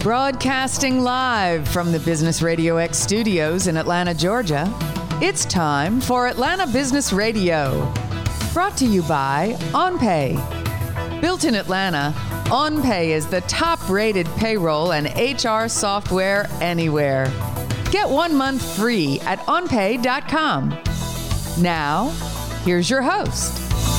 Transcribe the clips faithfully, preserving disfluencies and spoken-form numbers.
Broadcasting live from the Business Radio X studios in Atlanta, Georgia, it's time for Atlanta Business Radio. Brought to you by OnPay. Built in Atlanta, OnPay is the top-rated payroll and H R software anywhere. Get one month free at on pay dot com. Now, here's your host.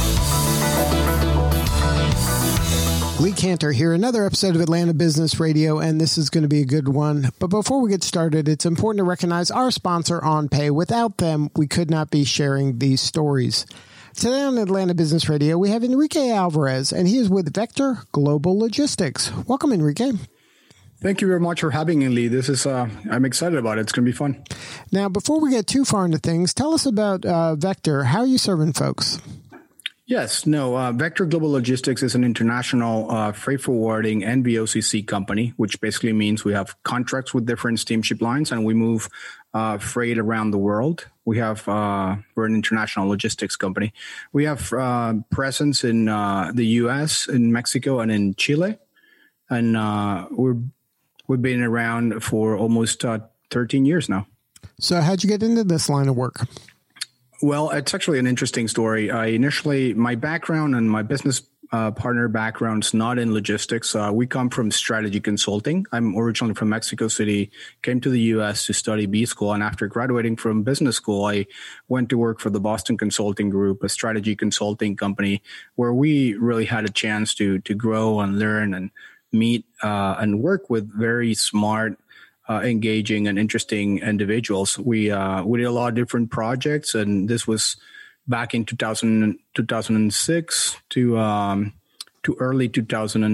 Lee Cantor here, another episode of Atlanta Business Radio, and this is going to be a good one. But before we get started, it's important to recognize our sponsor, OnPay. Without them, we could not be sharing these stories. Today on Atlanta Business Radio, we have Enrique Alvarez, and he is with Vector Global Logistics. Welcome, Enrique. Thank you very much for having me, Lee. This is, uh, I'm excited about it. It's going to be fun. Now, before we get too far into things, tell us about uh, Vector. How are you serving folks? Yes, no, uh, Vector Global Logistics is an international uh, freight forwarding and V O C C company, which basically means we have contracts with different steamship lines and we move uh, freight around the world. We have, uh, we're an international logistics company. We have uh, presence in uh, the U S, in Mexico, and in Chile. And uh, we're, we've been around for almost uh, thirteen years now. So how'd you get into this line of work? Well, it's actually an interesting story. I initially, my background and my business uh, partner background's not in logistics. Uh, we come from strategy consulting. I'm originally from Mexico City, came to the U S to study B school. And after graduating from business school, I went to work for the Boston Consulting Group, a strategy consulting company, where we really had a chance to to grow and learn and meet uh, and work with very smart, Uh, engaging and interesting individuals. We uh, we did a lot of different projects, and this was back in two thousand, two thousand six to um, to early two thousand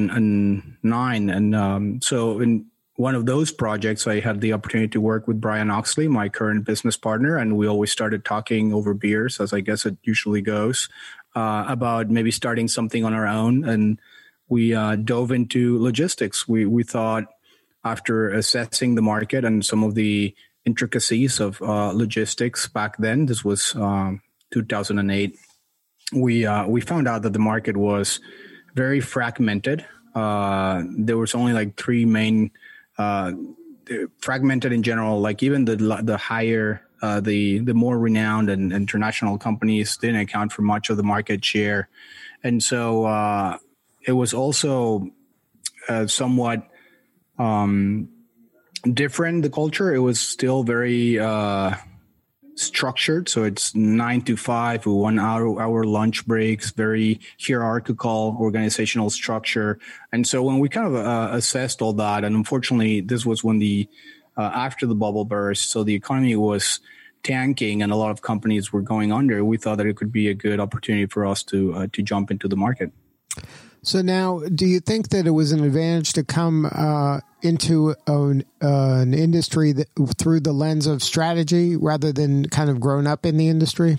nine. And um, so in one of those projects, I had the opportunity to work with Brian Oxley, my current business partner, and we always started talking over beers, as I guess it usually goes, uh, about maybe starting something on our own. And we uh, dove into logistics. We we thought, after assessing the market and some of the intricacies of uh, logistics back then, this was um, two thousand eight, we uh, we found out that the market was very fragmented. Uh, there was only like three main, uh, fragmented in general, like even the the higher, uh, the, the more renowned and international companies didn't account for much of the market share. And so uh, it was also uh, somewhat Um, different, the culture. It was still very uh, structured. So it's nine to five, one hour, hour lunch breaks, very hierarchical organizational structure. And so when we kind of uh, assessed all that, and unfortunately, this was when the, uh, after the bubble burst, so the economy was tanking and a lot of companies were going under, we thought that it could be a good opportunity for us to, uh, to jump into the market. So now, do you think that it was an advantage to come uh, into an, uh, an industry that, through the lens of strategy rather than kind of grown up in the industry?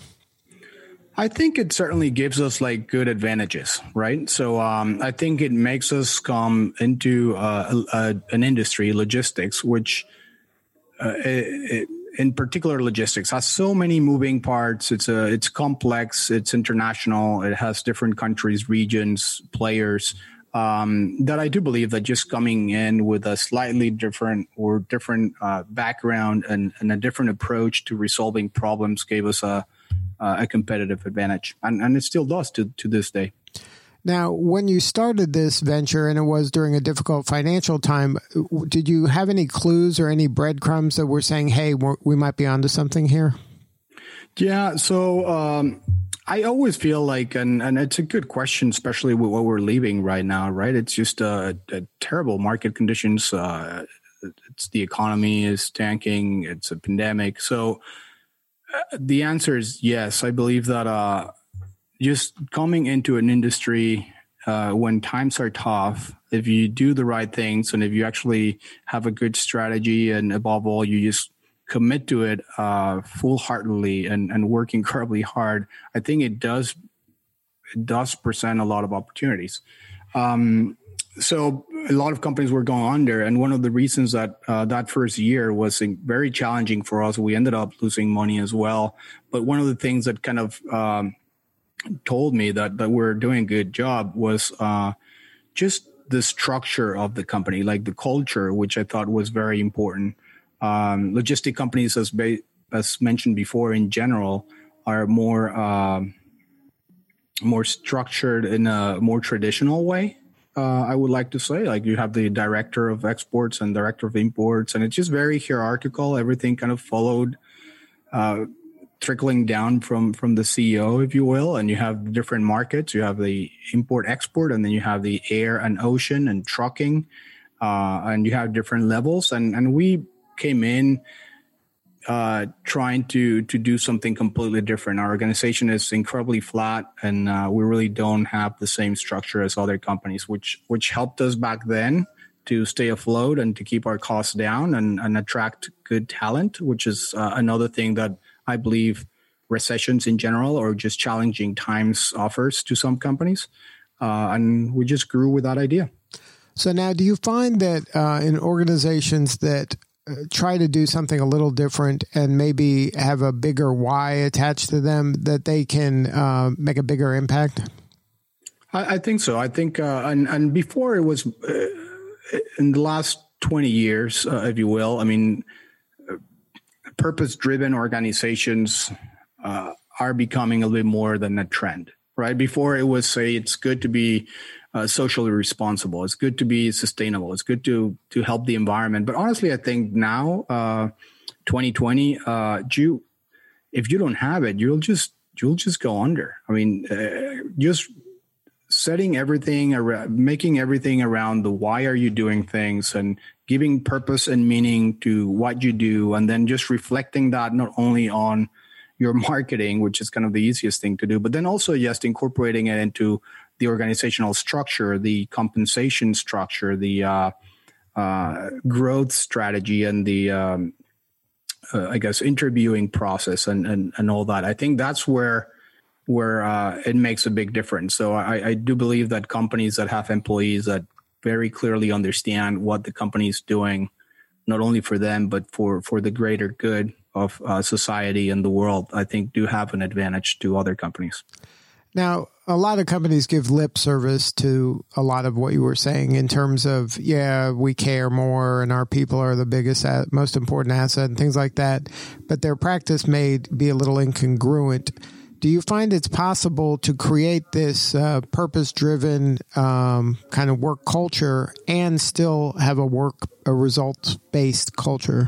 I think it certainly gives us like good advantages, right? So um, I think it makes us come into uh, a, a, an industry, logistics, which uh, it, it, in particular logistics has so many moving parts. It's a, it's complex. It's international. It has different countries, regions, players. Um, that I do believe that just coming in with a slightly different or different uh, background and, and a different approach to resolving problems gave us a a competitive advantage, and, and it still does to to this day. Now, when you started this venture, and it was during a difficult financial time, did you have any clues or any breadcrumbs that were saying, hey, we're, we might be onto something here? Yeah, so um, I always feel like, and, and it's a good question, especially with what we're leaving right now, right? It's just a, a terrible market conditions. Uh, it's the economy is tanking. It's a pandemic. So uh, the answer is yes. I believe that uh, just coming into an industry uh, when times are tough, if you do the right things and if you actually have a good strategy and above all, you just commit to it uh, full-heartedly and, and work incredibly hard, I think it does it does present a lot of opportunities. Um, so a lot of companies were going under, and one of the reasons that uh, that first year was very challenging for us, we ended up losing money as well. But one of the things that kind of um, told me that that we're doing a good job was uh, just the structure of the company, like the culture, which I thought was very important. Um, logistic companies, as ba- as mentioned before, in general, are more um, more structured in a more traditional way. Uh, I would like to say, like you have the director of exports and director of imports, and it's just very hierarchical. Everything kind of followed, uh, trickling down from from the C E O, if you will. And you have different markets. You have the import export, and then you have the air and ocean and trucking, uh, and you have different levels. And and we came in uh, trying to to do something completely different. Our organization is incredibly flat, and uh, we really don't have the same structure as other companies, which which helped us back then to stay afloat and to keep our costs down and, and attract good talent, which is uh, another thing that I believe recessions in general or just challenging times offers to some companies. Uh, and we just grew with that idea. So now, do you find that uh, in organizations that uh, try to do something a little different and maybe have a bigger why attached to them, that they can uh, make a bigger impact? I, I think so. I think, uh, and, and before it was uh, in the last twenty years, uh, if you will, I mean, uh, purpose-driven organizations uh, are becoming a little bit more than a trend, right? Before it was, say, it's good to be Uh, socially responsible. It's good to be sustainable. It's good to to help the environment. But honestly, I think now, uh, twenty twenty, uh, you, if you don't have it, you'll just you'll just go under. I mean, uh, just setting everything around, making everything around the why are you doing things, and giving purpose and meaning to what you do, and then just reflecting that not only on your marketing, which is kind of the easiest thing to do, but then also just incorporating it into the organizational structure, the compensation structure, the uh, uh, growth strategy, and the, um, uh, I guess, interviewing process and, and, and all that. I think that's where where uh, it makes a big difference. So I, I do believe that companies that have employees that very clearly understand what the company is doing, not only for them, but for, for the greater good of uh, society and the world, I think do have an advantage to other companies. Now, a lot of companies give lip service to a lot of what you were saying in terms of, yeah, we care more and our people are the biggest, most important asset and things like that. But their practice may be a little incongruent. Do you find it's possible to create this uh, purpose-driven um, kind of work culture and still have a work, a results-based culture?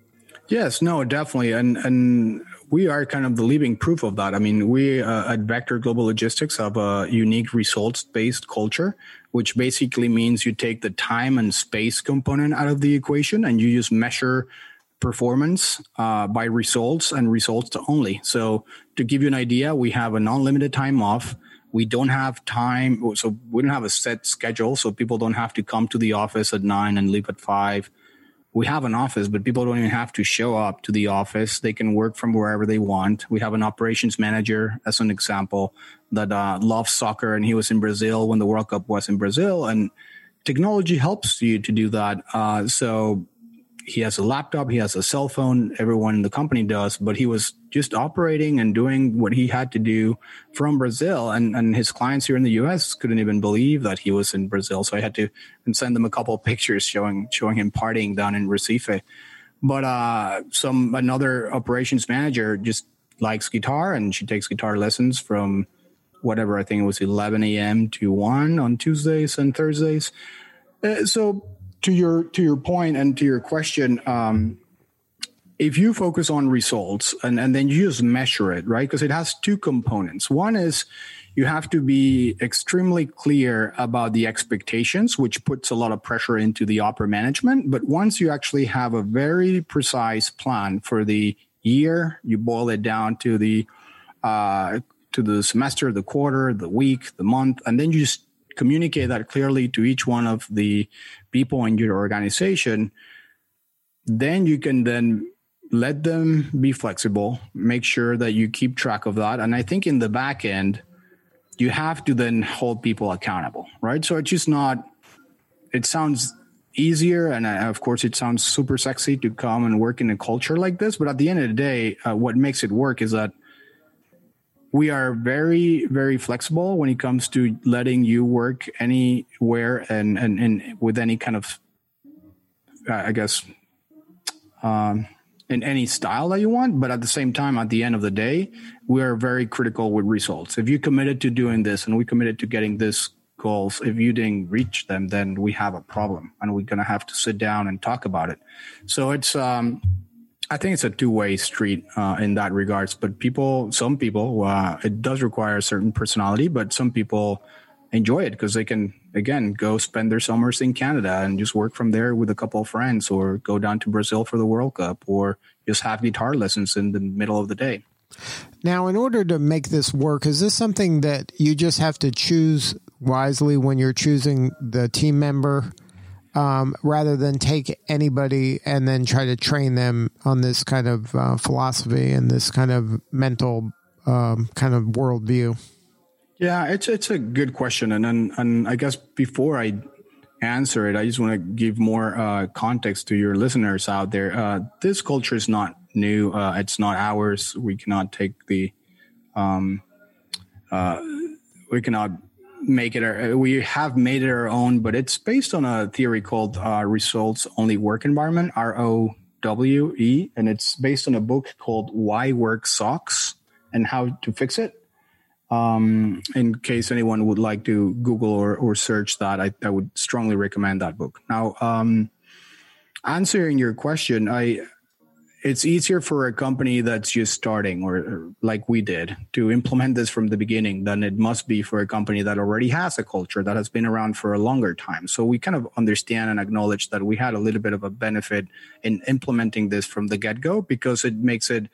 Yes, no, definitely. And, and, we are kind of the living proof of that. I mean, we uh, at Vector Global Logistics have a unique results-based culture, which basically means you take the time and space component out of the equation and you just measure performance uh, by results and results only. So to give you an idea, we have an unlimited time off. We don't have time. So we don't have a set schedule. So people don't have to come to the office at nine and leave at five. We have an office, but people don't even have to show up to the office. They can work from wherever they want. We have an operations manager, as an example, that uh, loves soccer, and he was in Brazil when the World Cup was in Brazil. And technology helps you to do that. Uh, so he has a laptop, he has a cell phone, everyone in the company does, but he was just operating and doing what he had to do from Brazil. And, and his clients here in the U S couldn't even believe that he was in Brazil. So I had to send them a couple of pictures showing showing him partying down in Recife. But uh, some another operations manager just likes guitar, and she takes guitar lessons from whatever, I think it was eleven a.m. to one on Tuesdays and Thursdays. Uh, so to your to your point and to your question, um, if you focus on results and, and then you just measure it, right? Because it has two components. One is you have to be extremely clear about the expectations, which puts a lot of pressure into the upper management. But once you actually have a very precise plan for the year, you boil it down to the uh, to the semester, the quarter, the week, the month, and then you just communicate that clearly to each one of the people in your organization. Then you can then let them be flexible, make sure that you keep track of that. And I think in the back end, you have to then hold people accountable, right? So it's just not, it sounds easier. And uh, of course, it sounds super sexy to come and work in a culture like this. But at the end of the day, uh, what makes it work is that we are very, very flexible when it comes to letting you work anywhere and, and, and with any kind of, uh, I guess, um, in any style that you want. But at the same time, at the end of the day, we are very critical with results. If you committed to doing this and we committed to getting this goals, if you didn't reach them, then we have a problem and we're going to have to sit down and talk about it. So it's, um, I think it's a two-way street uh, in that regards. But people, some people, uh, it does require a certain personality, but some people enjoy it because they can, again, go spend their summers in Canada and just work from there with a couple of friends, or go down to Brazil for the World Cup, or just have guitar lessons in the middle of the day. Now, in order to make this work, is this something that you just have to choose wisely when you're choosing the team member? Um, rather than take anybody and then try to train them on this kind of uh, philosophy and this kind of mental um, kind of worldview? Yeah, it's it's a good question, and and, and I guess before I answer it, I just want to give more uh, context to your listeners out there. Uh, this culture is not new; uh, it's not ours. We cannot take the, um, uh, we cannot. make it our, we have made it our own, but it's based on a theory called uh, results only work environment, R O W E, and it's based on a book called Why Work Sucks and How to Fix It. Um, in case anyone would like to Google or, or search that, I, I would strongly recommend that book. Now, um, answering your question, I it's easier for a company that's just starting, or, or like we did, to implement this from the beginning than it must be for a company that already has a culture that has been around for a longer time. So we kind of understand and acknowledge that we had a little bit of a benefit in implementing this from the get-go, because it makes it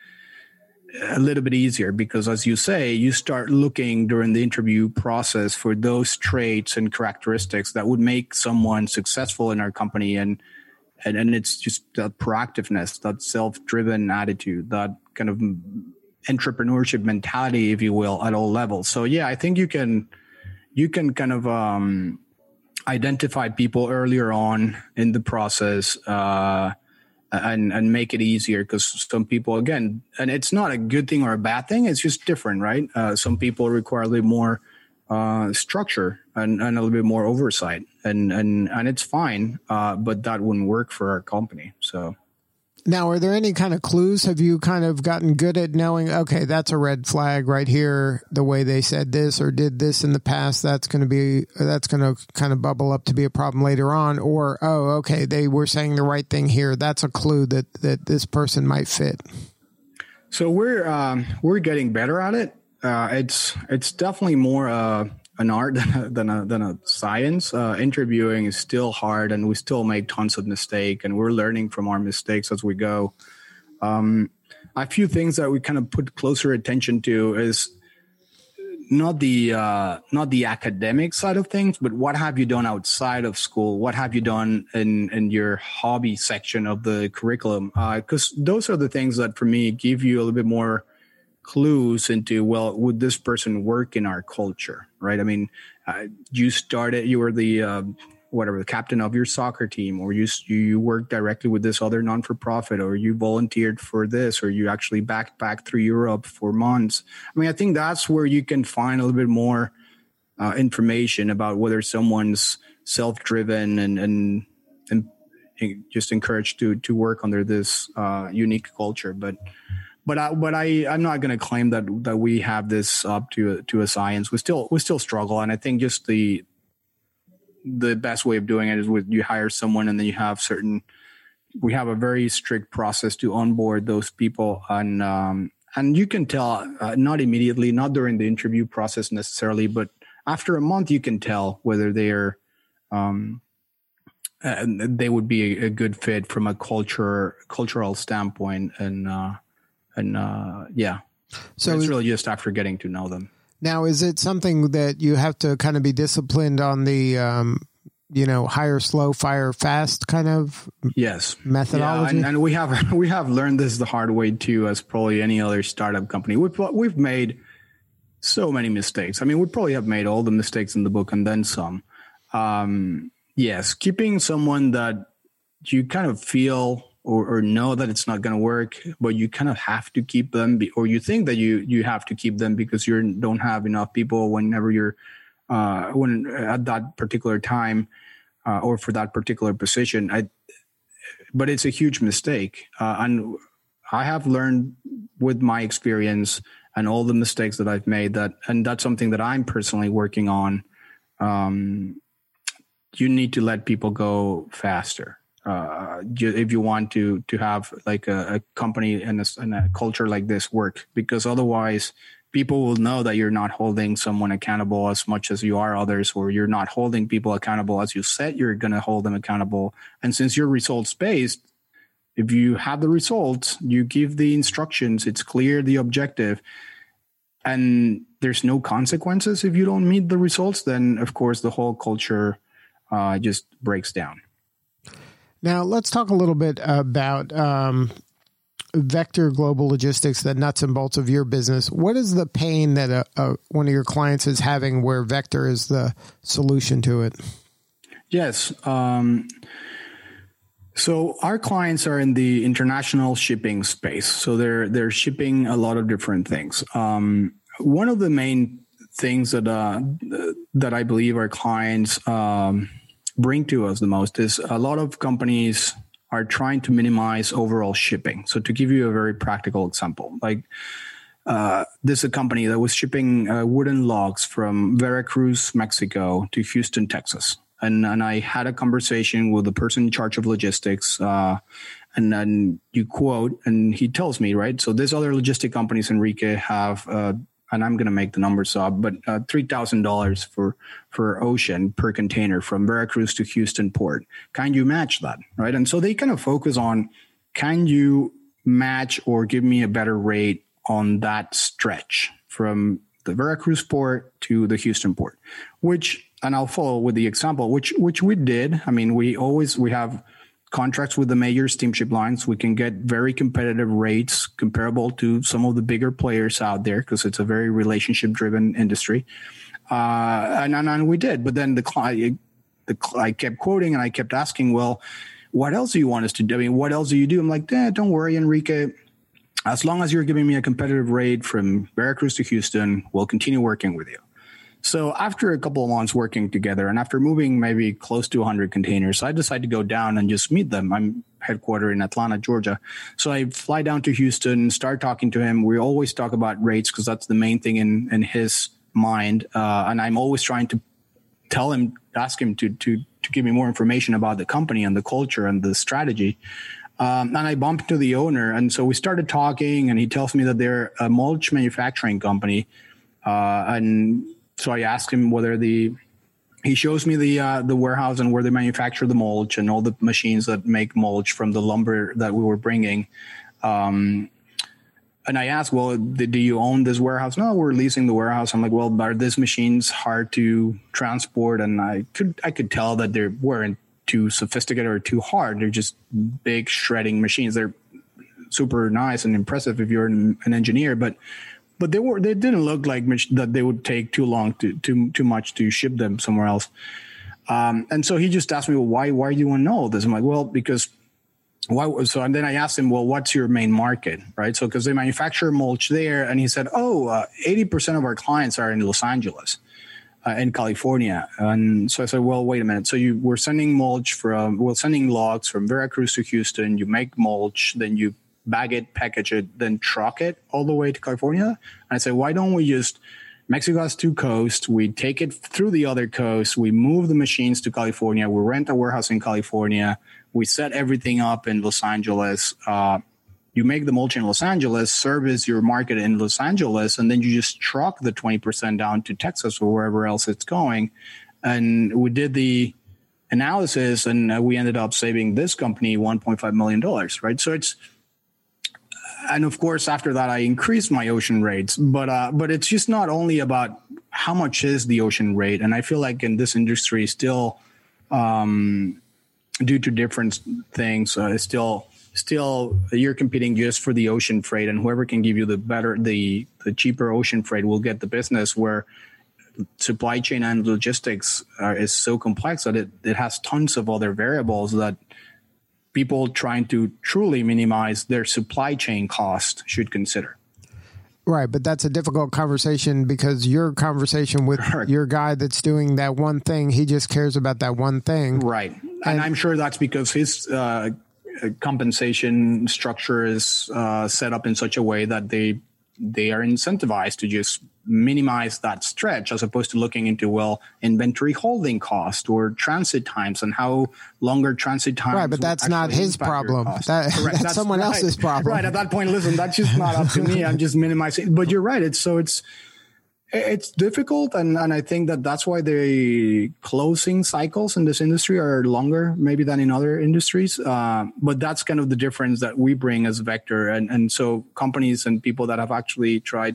a little bit easier. Because as you say, you start looking during the interview process for those traits and characteristics that would make someone successful in our company. And And, and it's just that proactiveness, that self-driven attitude, that kind of entrepreneurship mentality, if you will, at all levels. So, yeah, I think you can you can kind of um, identify people earlier on in the process uh, and, and make it easier, because some people, again, and it's not a good thing or a bad thing. It's just different, right? Uh, some people require a little more uh, structure and, and a little bit more oversight. And, and, and it's fine, uh, but that wouldn't work for our company. So now, are there any kind of clues? Have you kind of gotten good at knowing, okay, that's a red flag right here, the way they said this or did this in the past, that's going to be, that's going to kind of bubble up to be a problem later on? Or, oh, okay, they were saying the right thing here. That's a clue that, that this person might fit. So we're, um, we're getting better at it. Uh, it's, it's definitely more, uh, an art than a, than a, than a science. Uh, interviewing is still hard, and we still make tons of mistakes, and we're learning from our mistakes as we go. Um, a few things that we kind of put closer attention to is not the, uh, not the academic side of things, but what have you done outside of school? What have you done in, in your hobby section of the curriculum? Uh, 'cause those are the things that, for me, give you a little bit more clues into, well, would this person work in our culture, right? I mean, uh, you started, you were the, uh, whatever, the captain of your soccer team, or you, you worked directly with this other non-for-profit, or you volunteered for this, or you actually backpacked through Europe for months. I mean, I think that's where you can find a little bit more uh, information about whether someone's self-driven and, and, and just encouraged to, to work under this uh, unique culture. But But I, but I, I'm not going to claim that that we have this up to a, to a science. We still we still struggle, and I think just the the best way of doing it is with you hire someone, and then you have certain. We have a very strict process to onboard those people, and um, and you can tell uh, not immediately, not during the interview process necessarily, but after a month you can tell whether they are. Um, and they would be a, a good fit from a culture cultural standpoint, and. Uh, And uh, yeah, so it's really just after getting to know them. Now, is it something that you have to kind of be disciplined on the, um, you know, hire slow, fire fast kind of yes methodology? Yeah, and, and we have we have learned this the hard way too, as probably any other startup company. We've we've made so many mistakes. I mean, we probably have made all the mistakes in the book and then some. Um, yes, keeping someone that you kind of feel or, or know that it's not going to work, but you kind of have to keep them, be, or you think that you you have to keep them because you don't have enough people whenever you're uh, when at that particular time uh, or for that particular position. I, but it's a huge mistake, uh, and I have learned with my experience and all the mistakes that I've made that, and that's something that I'm personally working on. Um, you need to let people go faster. Uh, if you want to to have like a, a company and a, and a culture like this work, because otherwise people will know that you're not holding someone accountable as much as you are others, or you're not holding people accountable as you said you're going to hold them accountable. And since you're results based, if you have the results, you give the instructions, it's clear the objective, and there's no consequences if you don't meet the results, then of course the whole culture uh, just breaks down. Now, let's talk a little bit about um, Vector Global Logistics, the nuts and bolts of your business. What is the pain that a, a, one of your clients is having where Vector is the solution to it? Yes. Um, so our clients are in the international shipping space. So they're they're shipping a lot of different things. Um, one of the main things that uh, that I believe our clients um, bring to us the most is a lot of companies are trying to minimize overall shipping. So to give you a very practical example, like uh, this is a company that was shipping uh, wooden logs from Veracruz, Mexico to Houston, Texas. And, and I had a conversation with the person in charge of logistics, uh, and then you quote, and he tells me, right, so these other logistic companies, Enrique, have uh, and I'm going to make the numbers up, but uh, three thousand dollars for for ocean per container from Veracruz to Houston port. Can you match that, right? And so they kind of focus on, can you match or give me a better rate on that stretch from the Veracruz port to the Houston port, which, and I'll follow with the example, which which we did. I mean, we always, we have contracts with the major steamship lines. We can get very competitive rates comparable to some of the bigger players out there because it's a very relationship driven industry. Uh, and, and, and we did, but then the client, the, I kept quoting and I kept asking, well, what else do you want us to do? I mean, what else do you do? I'm like, eh, don't worry, Enrique. As long as you're giving me a competitive rate from Veracruz to Houston, we'll continue working with you. So after a couple of months working together and after moving maybe close to one hundred containers, I decided to go down and just meet them. I'm headquartered in Atlanta, Georgia. So I fly down to Houston, start talking to him. We always talk about rates because that's the main thing in, in his mind. Uh, and I'm always trying to tell him, ask him to, to, to give me more information about the company and the culture and the strategy. Um, and I bumped into the owner. And so we started talking and he tells me that they're a mulch manufacturing company. Uh, and So I asked him whether the, he shows me the uh, the warehouse and where they manufacture the mulch and all the machines that make mulch from the lumber that we were bringing. Um, and I asked, well, do you own this warehouse? No, we're leasing the warehouse. I'm like, well, are these machines hard to transport? And I could I could tell that they weren't too sophisticated or too hard. They're just big shredding machines. They're super nice and impressive if you're an, an engineer, but But they were, they didn't look like much, that they would take too long to, too, too much to ship them somewhere else. Um, and so he just asked me, well, why, why do you want to know this? I'm like, well, because why? So, and then I asked him, well, what's your main market? Right. So, cause they manufacture mulch there. And he said, oh, uh, eighty percent of our clients are in Los Angeles, uh, in California. And so I said, well, wait a minute. So you were sending mulch from, well, sending logs from Veracruz to Houston, you make mulch, then you bag it, package it, then truck it all the way to California. And I said, why don't we just, Mexico has two coasts. We take it through the other coast. We move the machines to California. We rent a warehouse in California. We set everything up in Los Angeles. Uh, you make the mulch in Los Angeles, service your market in Los Angeles, and then you just truck the twenty percent down to Texas or wherever else it's going. And we did the analysis and we ended up saving this company one point five million dollars, right? So it's, and of course, after that, I increased my ocean rates. But uh, but it's just not only about how much is the ocean rate. And I feel like in this industry, still, um, due to different things, uh, it's still still you're competing just for the ocean freight, and whoever can give you the better, the the cheaper ocean freight will get the business. Where supply chain and logistics are, is so complex that it it has tons of other variables that people trying to truly minimize their supply chain cost should consider. Right, but that's a difficult conversation because your conversation with Correct. your guy that's doing that one thing, he just cares about that one thing. Right. And, and I'm sure that's because his uh, compensation structure is uh, set up in such a way that they they are incentivized to just minimize that stretch as opposed to looking into, well, inventory holding cost or transit times and how longer transit times. Right, but that's not his problem. That, that's, that's someone right. else's problem. Right. At that point, listen, that's just not up to me. I'm just minimizing. But you're right. It's so it's it's difficult. And, and I think that that's why the closing cycles in this industry are longer maybe than in other industries. Uh, but that's kind of the difference that we bring as Vector. And, and so companies and people that have actually tried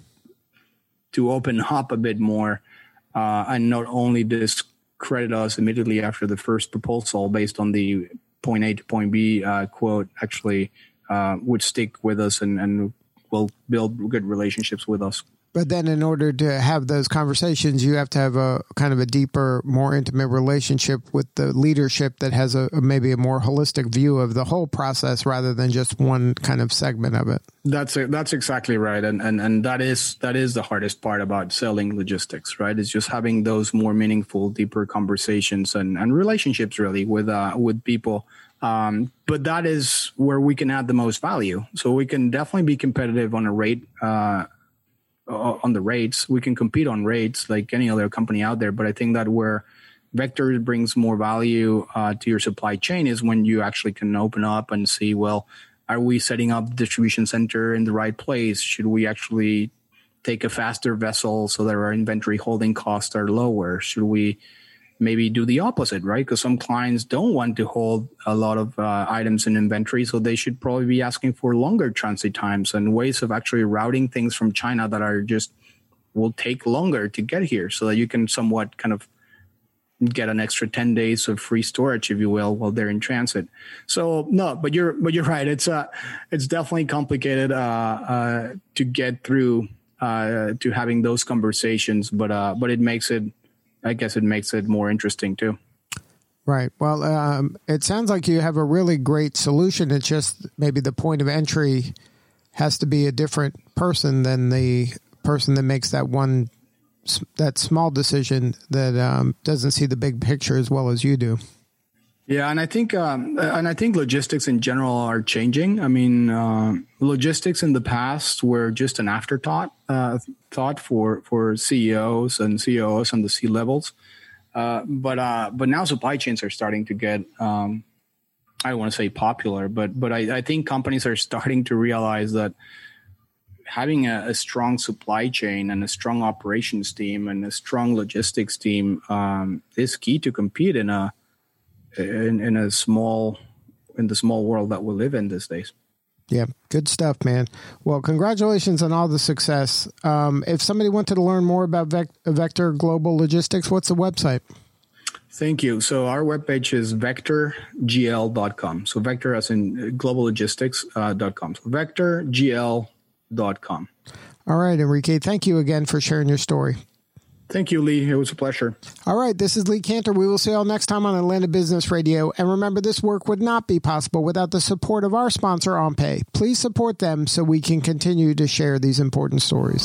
to open up a bit more uh, and not only discredit us immediately after the first proposal based on the point A to point B uh, quote, actually uh, would stick with us and, and will build good relationships with us. But then in order to have those conversations, you have to have a kind of a deeper, more intimate relationship with the leadership that has a maybe a more holistic view of the whole process rather than just one kind of segment of it. That's it. That's exactly right. And, and, and that is, that is the hardest part about selling logistics, right? It's just having those more meaningful, deeper conversations and, and relationships really with, uh, with people. Um, but that is where we can add the most value. So we can definitely be competitive on a rate, uh, on the rates. We can compete on rates like any other company out there. But I think that where Vector brings more value uh, to your supply chain is when you actually can open up and see, well, are we setting up the distribution center in the right place? Should we actually take a faster vessel so that our inventory holding costs are lower? Should we maybe do the opposite, right? Because some clients don't want to hold a lot of uh, items in inventory, so they should probably be asking for longer transit times and ways of actually routing things from China that are just will take longer to get here, so that you can somewhat kind of get an extra ten days of free storage, if you will, while they're in transit. So no, but you're but you're right. It's uh it's definitely complicated uh, uh, to get through uh, to having those conversations, but uh, but it makes it. I guess it makes it more interesting too. Right. Well, um, it sounds like you have a really great solution. It's just maybe the point of entry has to be a different person than the person that makes that one, that small decision that um, doesn't see the big picture as well as you do. Yeah, and I think um, and I think logistics in general are changing. I mean, uh, logistics in the past were just an afterthought uh, thought for for C E Os and C O Os on the C levels, uh, but uh, but now supply chains are starting to get um, I don't want to say popular, but but I, I think companies are starting to realize that having a, a strong supply chain and a strong operations team and a strong logistics team um, is key to compete in a In, in a small, in the small world that we live in these days. Yeah, good stuff, man. Well, congratulations on all the success. Um, if somebody wanted to learn more about Vec- Vector Global Logistics, what's the website? Thank you. So our webpage is vector g l dot com. So Vector as in global logistics uh, dot com. So vector g l dot com. All right, Enrique, thank you again for sharing your story. Thank you, Lee. It was a pleasure. All right. This is Lee Cantor. We will see you all next time on Atlanta Business Radio. And remember, this work would not be possible without the support of our sponsor, OnPay. Please support them so we can continue to share these important stories.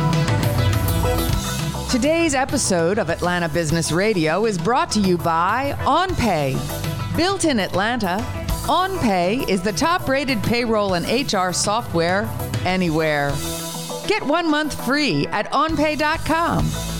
Today's episode of Atlanta Business Radio is brought to you by OnPay. Built in Atlanta, OnPay is the top-rated payroll and H R software anywhere. Get one month free at on pay dot com.